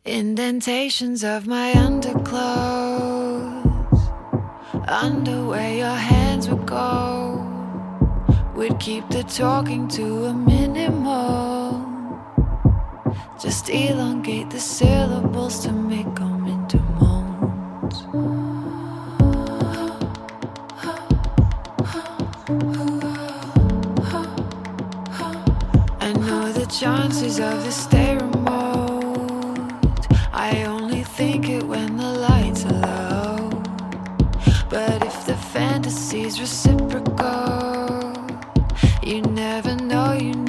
Indentations of my underclothes, under where your hands would go, would keep the talking to a minimal. Just elongate the syllables to make them into moans. I know the chances of this stay remote. I only think it when the lights are low. But if the fantasy's reciprocal, you never know,